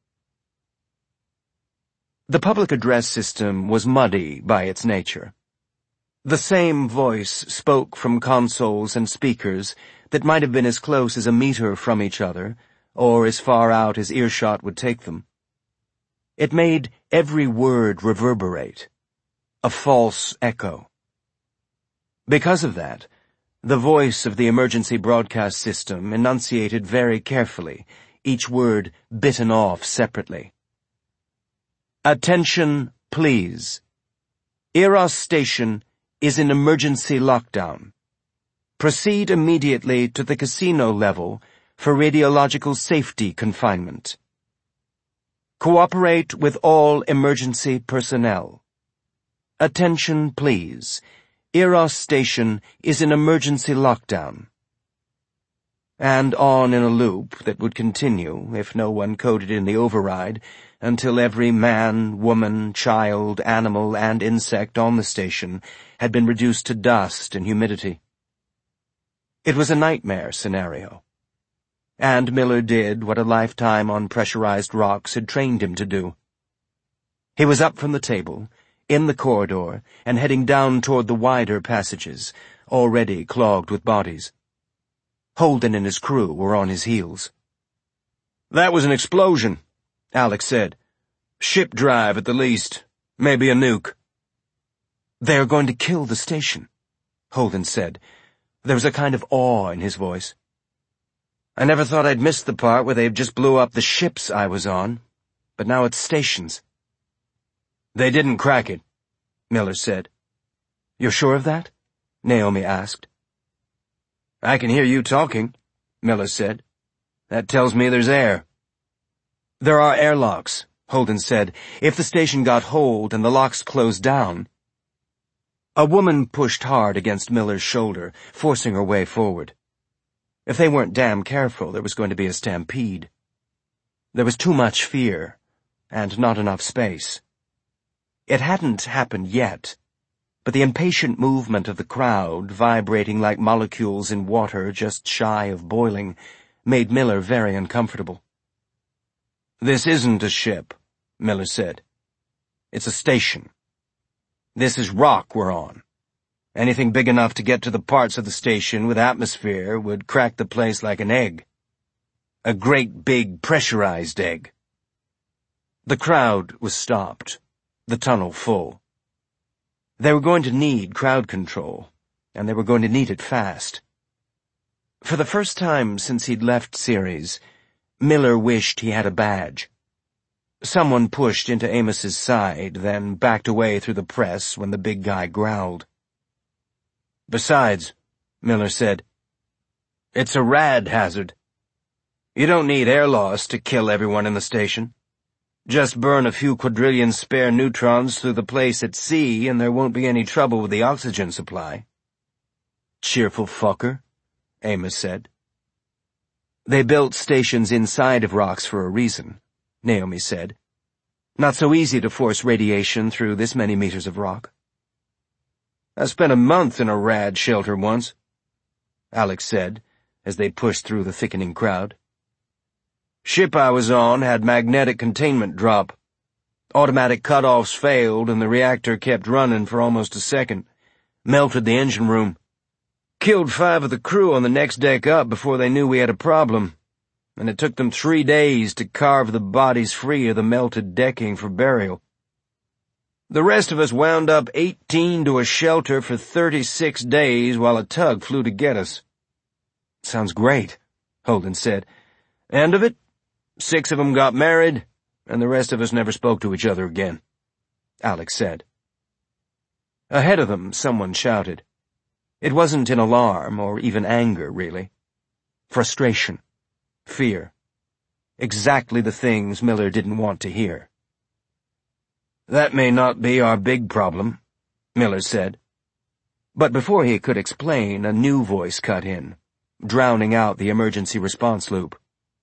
A: The public address system was muddy by its nature. The same voice spoke from consoles and speakers that might have been as close as a meter from each other, or as far out as earshot would take them. It made every word reverberate, a false echo. Because of that, the voice of the emergency broadcast system enunciated very carefully, each word bitten off separately. Attention, please. Eros Station is in emergency lockdown. Proceed immediately to the casino level for radiological safety confinement. Cooperate with all emergency personnel. Attention, please. Eros Station is in emergency lockdown. And on in a loop that would continue, if no one coded in the override, until every man, woman, child, animal, and insect on the station had been reduced to dust and humidity. It was a nightmare scenario. And Miller did what a lifetime on pressurized rocks had trained him to do. He was up from the table, in the corridor, and heading down toward the wider passages, already clogged with bodies. Holden and his crew were on his heels. That was an explosion, Alex said. Ship drive at the least. Maybe a nuke. They're going to kill the station, Holden said. There was a kind of awe in his voice. I never thought I'd missed the part where they just blew up the ships I was on, but now it's stations. They didn't crack it, Miller said. You're sure of that? Naomi asked. I can hear you talking, Miller said. That tells me there's air. There are airlocks, Holden said, if the station got hold and the locks closed down. A woman pushed hard against Miller's shoulder, forcing her way forward. If they weren't damn careful, there was going to be a stampede. There was too much fear, and not enough space. It hadn't happened yet, but the impatient movement of the crowd, vibrating like molecules in water just shy of boiling, made Miller very uncomfortable. This isn't a ship, Miller said. It's a station. This is rock we're on. Anything big enough to get to the parts of the station with atmosphere would crack the place like an egg. A great big pressurized egg. The crowd was stopped, the tunnel full. They were going to need crowd control, and they were going to need it fast. For the first time since he'd left Ceres, Miller wished he had a badge. Someone pushed into Amos's side, then backed away through the press when the big guy growled. Besides, Miller said, it's a rad hazard. You don't need air loss to kill everyone in the station. Just burn a few quadrillion spare neutrons through the place at sea and there won't be any trouble with the oxygen supply. Cheerful fucker, Amos said. They built stations inside of rocks for a reason, Naomi said. Not so easy to force radiation through this many meters of rock. I spent a month in a rad shelter once, Alex said, as they pushed through the thickening crowd. Ship I was on had magnetic containment drop. Automatic cutoffs failed and the reactor kept running for almost a second. Melted the engine room. Killed five of the crew on the next deck up before they knew we had a problem, and it took them three days to carve the bodies free of the melted decking for burial. The rest of us wound up eighteen to a shelter for thirty-six days while a tug flew to get us. Sounds great, Holden said. End of it? Six of them got married, and the rest of us never spoke to each other again, Alex said. Ahead of them, someone shouted. It wasn't in alarm or even anger, really. Frustration. Fear. Exactly the things Miller didn't want to hear. That may not be our big problem, Miller said. But before he could explain, a new voice cut in, drowning out the emergency response loop.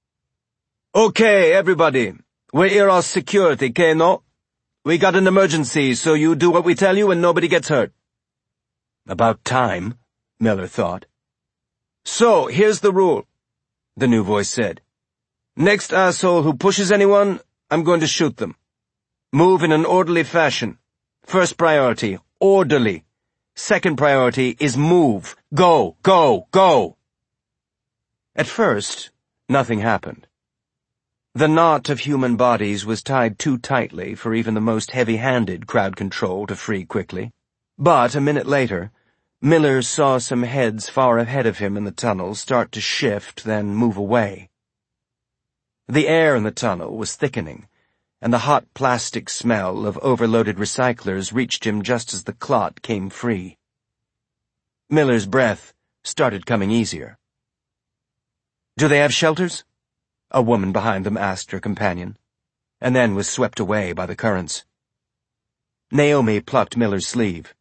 A: Okay, everybody. We're here as security, okay, no? We got an emergency, so you do what we tell you and nobody gets hurt. About time, Miller thought. So, here's the rule, the new voice said. Next asshole who pushes anyone, I'm going to shoot them. Move in an orderly fashion. First priority, orderly. Second priority is move. Go, go, go. At first, nothing happened. The knot of human bodies was tied too tightly for even the most heavy-handed crowd control to free quickly. But a minute later, Miller saw some heads far ahead of him in the tunnel start to shift, then move away. The air in the tunnel was thickening, and the hot plastic smell of overloaded recyclers reached him just as the clot came free. Miller's breath started coming easier. Do they have shelters? A woman behind them asked her companion, and then was swept away by the currents. Naomi plucked Miller's sleeve.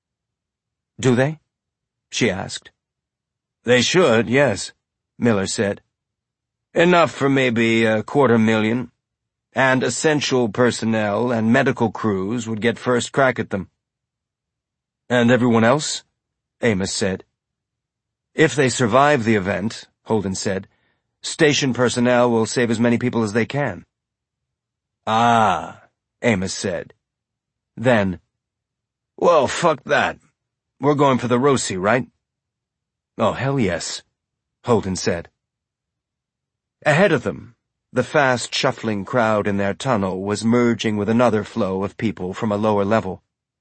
A: Do they? She asked. They should, yes, Miller said. Enough for maybe a quarter million, and essential personnel and medical crews would get first crack at them. And everyone else? Amos said. If they survive the event, Holden said, station personnel will save as many people as they can. Ah, Amos said. Then, well, fuck that. We're going for the Roci, right? Oh, hell yes, Holden said. Ahead of them, the fast shuffling crowd in their tunnel was merging with another flow of people from a lower level.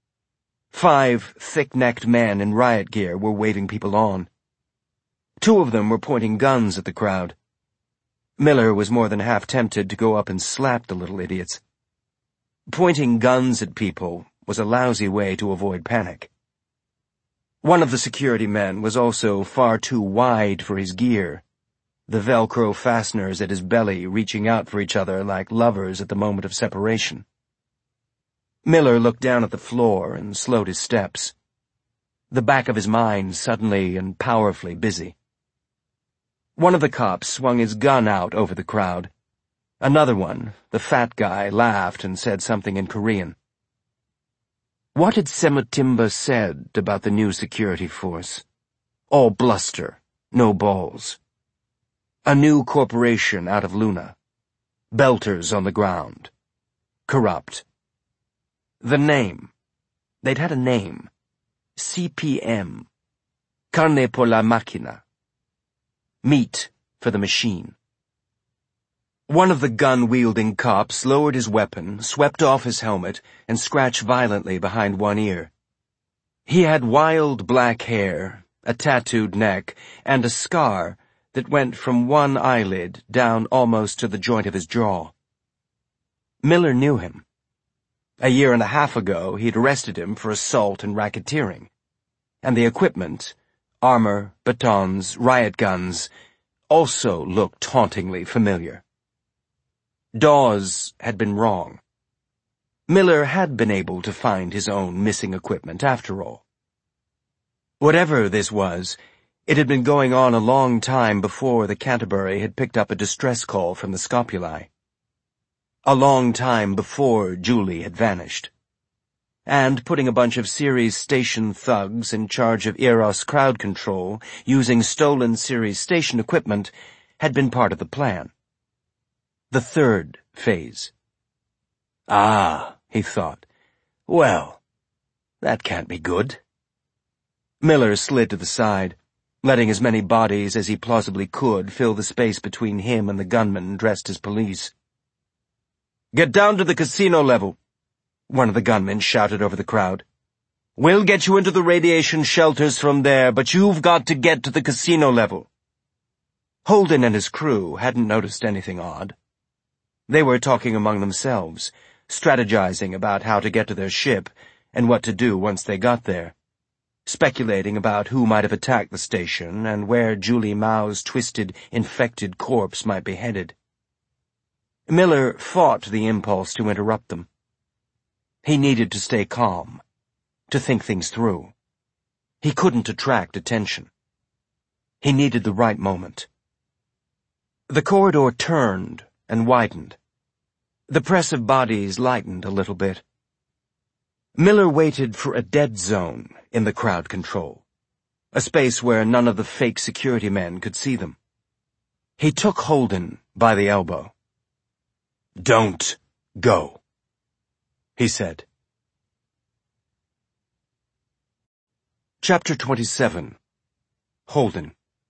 A: Five thick-necked men in riot gear were waving people on. Two of them were pointing guns at the crowd. Miller was more than half tempted to go up and slap the little idiots. Pointing guns at people was a lousy way to avoid panic. One of the security men was also far too wide for his gear. the Velcro fasteners at his belly reaching out for each other like lovers at the moment of separation. Miller looked down at the floor and slowed his steps, the back of his mind suddenly and powerfully busy. One of the cops swung his gun out over the crowd. Another one, the fat guy, laughed and said something in Korean. What had Semutimba said about the new security force? All bluster, no balls. A new corporation out of Luna. Belters on the ground. Corrupt. The name. They'd had a name. C P M. Carne por la máquina. Meat for the machine. One of the gun-wielding cops lowered his weapon, swept off his helmet, and scratched violently behind one ear. He had wild black hair, a tattooed neck, and a scar that went from one eyelid down almost to the joint of his jaw. Miller knew him. A year and a half ago, he'd arrested him for assault and racketeering. And the equipment, armor, batons, riot guns, also looked hauntingly familiar. Dawes had been wrong. Miller had been able to find his own missing equipment after all. Whatever this was, it had been going on a long time before the Canterbury had picked up a distress call from the Scopuli. A long time before Julie had vanished. And putting a bunch of Ceres station thugs in charge of Eros crowd control using stolen Ceres station equipment had been part of the plan. The third phase. Ah, he thought. Well, that can't be good. Miller slid to the side, letting as many bodies as he plausibly could fill the space between him and the gunmen dressed as police. Get down to the casino level, one of the gunmen shouted over the crowd. We'll get you into the radiation shelters from there, but you've got to get to the casino level. Holden and his crew hadn't noticed anything odd. They were talking among themselves, strategizing about how to get to their ship and what to do once they got there, speculating about who might have attacked the station and where Julie Mao's twisted, infected corpse might be headed. Miller fought the impulse to interrupt them. He needed to stay calm, to think things through. He couldn't attract attention. He needed the right moment. The corridor turned and widened. The press of bodies lightened a little bit. Miller waited for a dead zone in the crowd control, a space where none of the fake security men could see them. He took Holden by the elbow. Don't go, he said. Chapter twenty-seven. Holden.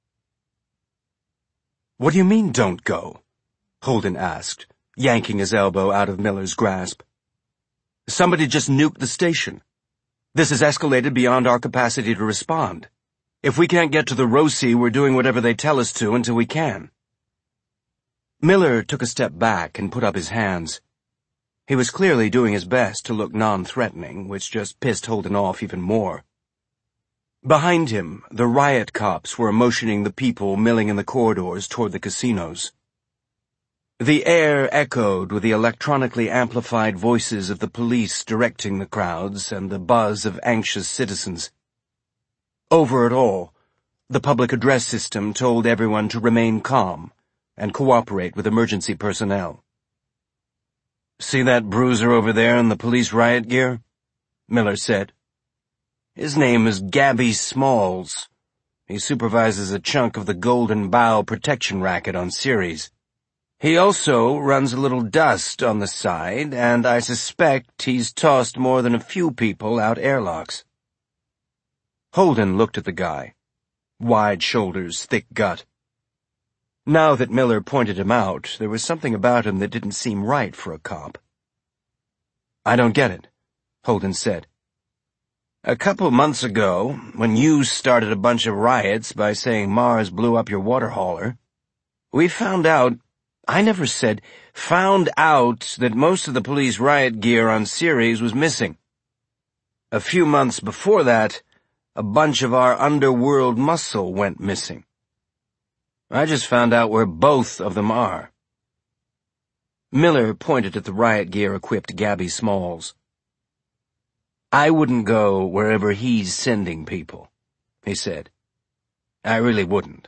A: What do you mean, don't go? Holden asked, yanking his elbow out of Miller's grasp. Somebody just nuked the station. This has escalated beyond our capacity to respond. If we can't get to the Roci, we're doing whatever they tell us to until we can. Miller took a step back and put up his hands. He was clearly doing his best to look non-threatening, which just pissed Holden off even more. Behind him, the riot cops were motioning the people milling in the corridors toward the casinos. The air echoed with the electronically amplified voices of the police directing the crowds and the buzz of anxious citizens. Over it all, the public address system told everyone to remain calm and cooperate with emergency personnel. See that bruiser over there in the police riot gear? Miller said. His name is Gabby Smalls. He supervises a chunk of the Golden Bow protection racket on Ceres. He also runs a little dust on the side, and I suspect he's tossed more than a few people out airlocks. Holden looked at the guy. Wide shoulders, thick gut. Now that Miller pointed him out, there was something about him that didn't seem right for a cop. I don't get it, Holden said. A couple months ago, when you started a bunch of riots by saying Mars blew up your water hauler, we found out, I never said, found out that most of the police riot gear on Ceres was missing. A few months before that, a bunch of our underworld muscle went missing.
B: I just found out where both of them are."
A: Miller pointed at the riot gear-equipped Gabby Smalls.
B: "I wouldn't go wherever he's sending people," he said. "I really wouldn't."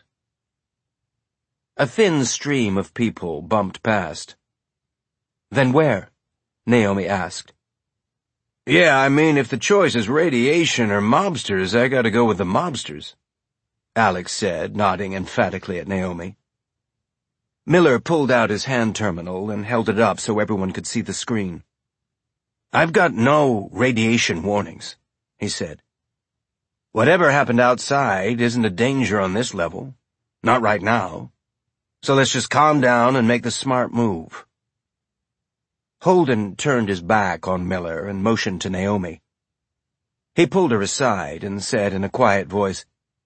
A: A thin stream of people bumped past. "Then where?" Naomi asked.
B: "Yeah, I mean, if the choice is radiation or mobsters, I gotta go with the mobsters," Alex said, nodding emphatically at Naomi.
A: Miller pulled out his hand terminal and held it up so everyone could see the screen.
B: "I've got no radiation warnings," he said. "Whatever happened outside isn't a danger on this level. Not right now. So let's just calm down and make the smart move."
A: Holden turned his back on Miller and motioned to Naomi. He pulled her aside and said in a quiet voice,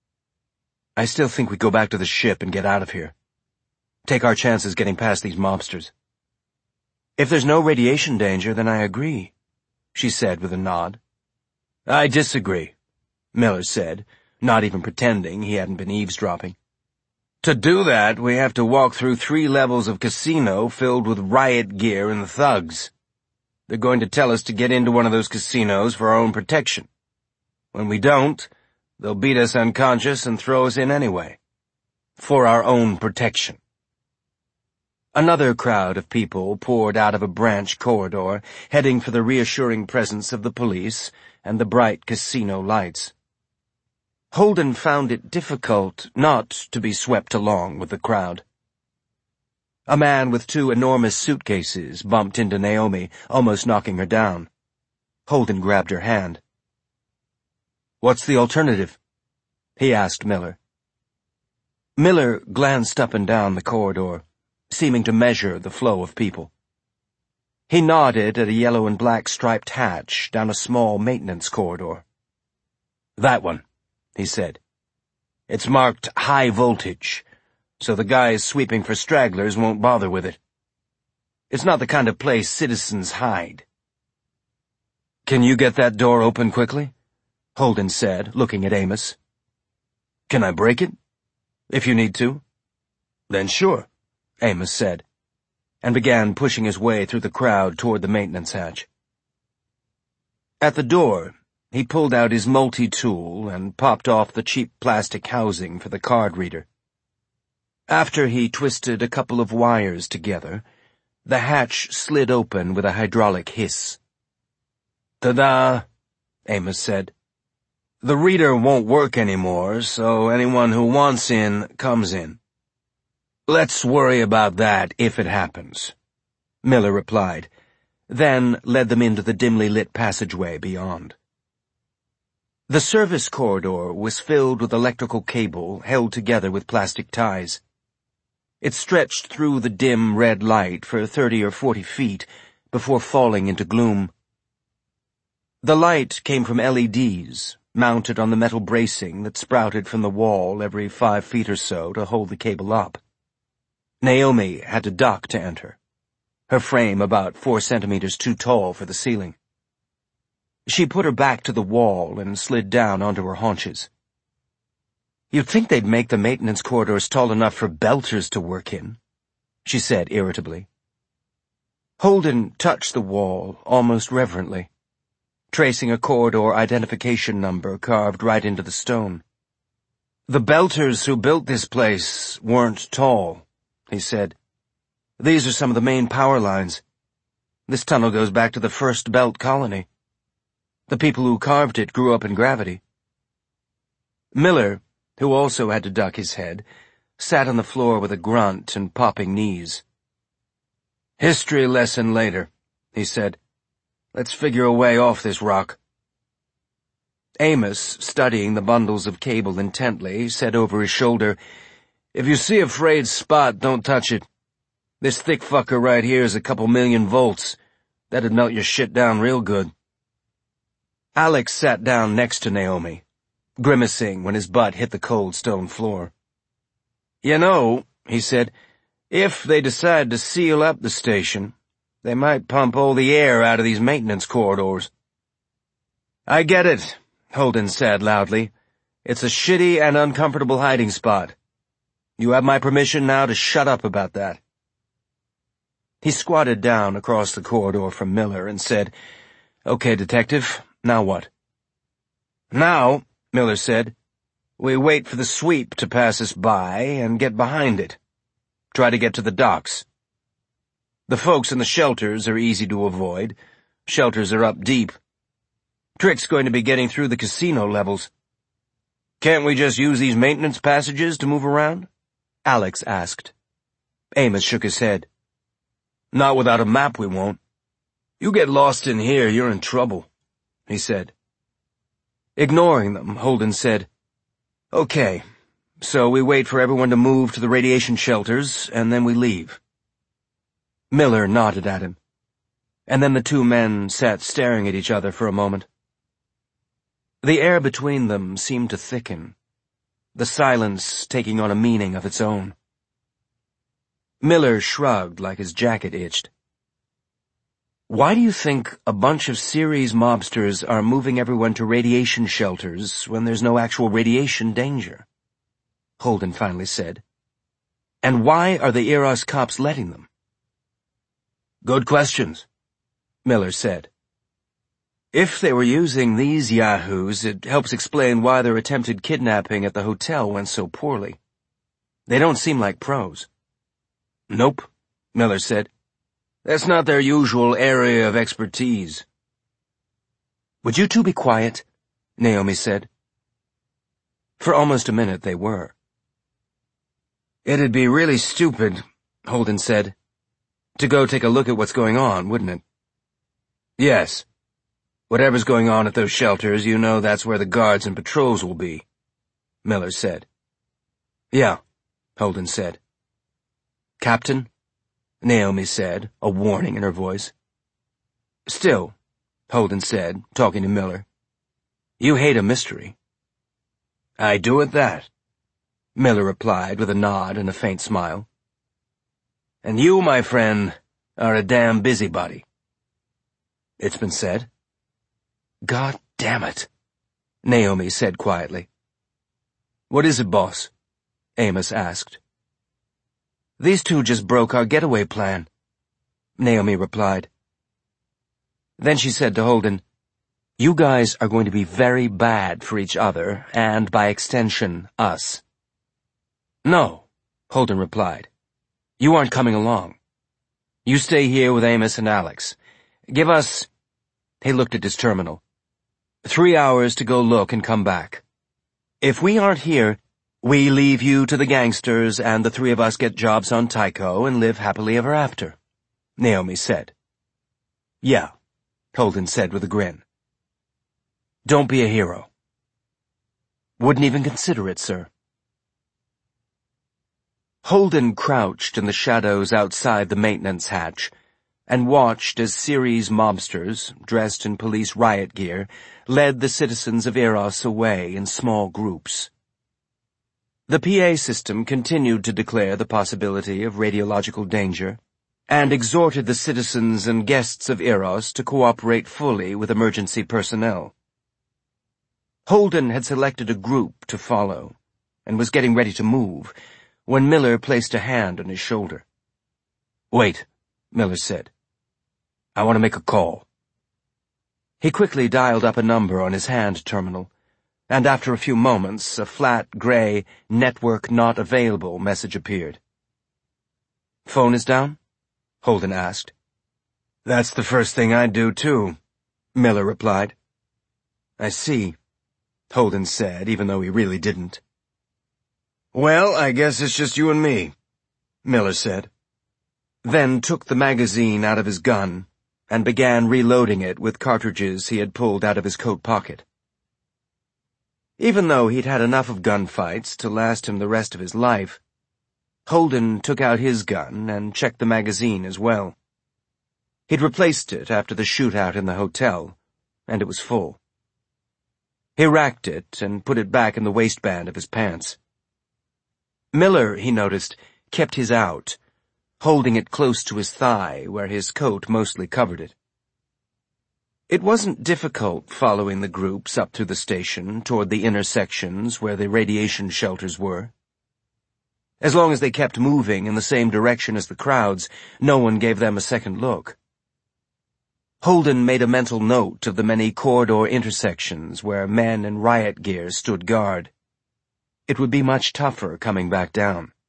A: "I still think we go back to the ship and get out of here. Take our chances getting past these mobsters." "If there's no radiation danger, then I agree," she said with a nod.
B: "I disagree," Miller said, not even pretending he hadn't been eavesdropping. "To do that, we have to walk through three levels of casino filled with riot gear and thugs. They're going to tell us to get into one of those casinos for our own protection. When we don't, they'll beat us unconscious and throw us in anyway. For our own protection."
A: Another crowd of people poured out of a branch corridor, heading for the reassuring presence of the police and the bright casino lights. Holden found it difficult not to be swept along with the crowd. A man with two enormous suitcases bumped into Naomi, almost knocking her down. Holden grabbed her hand. "What's the alternative?" he asked Miller. Miller glanced up and down the corridor, seeming to measure the flow of people. He nodded at a yellow and black striped hatch down a small maintenance corridor.
B: "That one," he said. "It's marked high voltage, so the guys sweeping for stragglers won't bother with it. It's not the kind of place citizens hide."
A: "Can you get that door open quickly?" Holden said, looking at Amos.
B: "Can I break it?"
A: "If you need to."
B: "Then sure,"
A: Amos said, and began pushing his way through the crowd toward the maintenance hatch. At the door, he pulled out his multi-tool and popped off the cheap plastic housing for the card reader. After he twisted a couple of wires together, the hatch slid open with a hydraulic hiss.
B: "Ta-da," Amos said. "The reader won't work anymore, so anyone who wants in comes in. Let's worry about that if it happens,"
A: Miller replied, then led them into the dimly lit passageway beyond. The service corridor was filled with electrical cable held together with plastic ties. It stretched through the dim red light for thirty or forty feet before falling into gloom. The light came from L E Ds, mounted on the metal bracing that sprouted from the wall every five feet or so to hold the cable up. Naomi had to duck to enter, her frame about four centimeters too tall for the ceiling. She put her back to the wall and slid down onto her haunches. "You'd think they'd make the maintenance corridors tall enough for belters to work in," she said irritably. Holden touched the wall almost reverently, tracing a corridor identification number carved right into the stone.
B: "The belters who built this place weren't tall," he said.
A: "These are some of the main power lines. This tunnel goes back to the first Belt colony. The people who carved it grew up in gravity." Miller, who also had to duck his head, sat on the floor with a grunt and popping knees.
B: "History lesson later," he said. "Let's figure a way off this rock."
A: Amos, studying the bundles of cable intently, said over his shoulder,
B: "If you see a frayed spot, don't touch it. This thick fucker right here is a couple million volts. That'd melt your shit down real good."
A: Alex sat down next to Naomi, grimacing when his butt hit the cold stone floor.
B: "You know," he said, "if they decide to seal up the station, they might pump all the air out of these maintenance corridors."
A: "I get it," Holden said loudly. "It's a shitty and uncomfortable hiding spot.
B: You have my permission now to shut up about that."
A: He squatted down across the corridor from Miller and said, "Okay, Detective, now what?"
B: "Now," Miller said, "we wait for the sweep to pass us by and get behind it. Try to get to the docks. The folks in the shelters are easy to avoid. Shelters are up deep. Trick's going to be getting through the casino levels. Can't we just use these maintenance passages to move around?"
A: Alex asked. Amos shook his head.
B: "Not without a map we won't. You get lost in here, you're in trouble," he said.
A: Ignoring them, Holden said, "Okay, so we wait for everyone to move to the radiation shelters, and then we leave." Miller nodded at him, and then the two men sat staring at each other for a moment. The air between them seemed to thicken, the silence taking on a meaning of its own. Miller shrugged like his jacket itched. "Why do you think a bunch of series mobsters are moving everyone to radiation shelters when there's no actual radiation danger?" Holden finally said. "And why are the Eros cops letting them?"
B: "Good questions," Miller said.
A: "If they were using these yahoos, it helps explain why their attempted kidnapping at the hotel went so poorly. They don't seem like pros."
B: "Nope," Miller said. "That's not their usual area of expertise."
A: "Would you two be quiet?" Naomi said. For almost a minute they were.
B: "It'd be really stupid," Holden said, "to go take a look at what's going on, wouldn't it?" "Yes. Whatever's going on at those shelters, you know that's where the guards and patrols will be," Miller said.
A: "Yeah," Holden said. "Captain," Naomi said, a warning in her voice. "Still," Holden said, talking to Miller, "you hate a mystery."
B: "I do at that,"
A: Miller replied with a nod and a faint smile.
B: "And you, my friend, are a damn busybody."
A: "It's been said." "God damn it," Naomi said quietly.
B: "What is it, boss?"
A: Amos asked. "These two just broke our getaway plan," Naomi replied. Then she said to Holden, "You guys are going to be very bad for each other, and by extension, us." "No," Holden replied. "You aren't coming along. You stay here with Amos and Alex. Give us—" he looked at his terminal. "Three hours to go look and come back. If we aren't here, we leave you to the gangsters and the three of us get jobs on Tycho and live happily ever after," Naomi said. "Yeah," Holden said with a grin. "Don't be a hero." "Wouldn't even consider it, sir." Holden crouched in the shadows outside the maintenance hatch and watched as series mobsters, dressed in police riot gear, led the citizens of Eros away in small groups. The P A system continued to declare the possibility of radiological danger and exhorted the citizens and guests of Eros to cooperate fully with emergency personnel. Holden had selected a group to follow and was getting ready to move when Miller placed a hand on his shoulder.
B: "Wait," Miller said. "I want to make a call."
A: He quickly dialed up a number on his hand terminal, and after a few moments, a flat, gray, network not available message appeared. "Phone is down?" Holden asked.
B: "That's the first thing I'd do, too," Miller replied.
A: "I see," Holden said, even though he really didn't.
B: "Well, I guess it's just you and me," Miller said.
A: Then took the magazine out of his gun and began reloading it with cartridges he had pulled out of his coat pocket. Even though he'd had enough of gunfights to last him the rest of his life, Holden took out his gun and checked the magazine as well. He'd replaced it after the shootout in the hotel, and it was full. He racked it and put it back in the waistband of his pants. Miller, he noticed, kept his out, holding it close to his thigh where his coat mostly covered it. It wasn't difficult following the groups up through the station toward the intersections where the radiation shelters were. As long as they kept moving in the same direction as the crowds, no one gave them a second look. Holden made a mental note of the many corridor intersections where men in riot gear stood guard. It would be much tougher coming back down.